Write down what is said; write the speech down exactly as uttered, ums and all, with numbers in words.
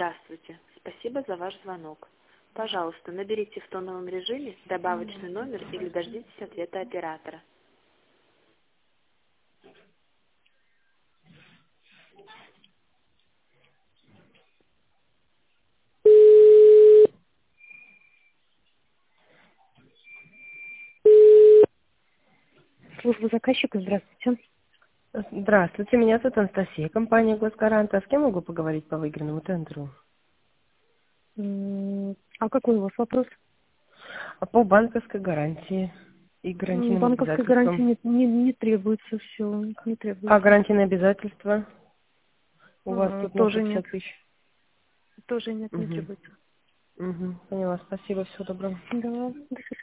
Здравствуйте. Спасибо за ваш звонок. Пожалуйста, наберите в тоновом режиме добавочный номер или дождитесь ответа оператора. Служба заказчика, здравствуйте. Здравствуйте, меня зовут Анастасия, компания «Госгарант». А с кем могу поговорить по выигранному тендеру? М, А какой у вас вопрос? А по банковской гарантии и М, гарантийным Банковской гарантии обязательствам. не, не, не требуется, все, не А требуется. гарантийные обязательства у вас М, тут на Тоже сто нет, пятьдесят тысяч? тоже нет, не Угу. требуется. Угу. Поняла, спасибо, всего доброго. Да, до свидания.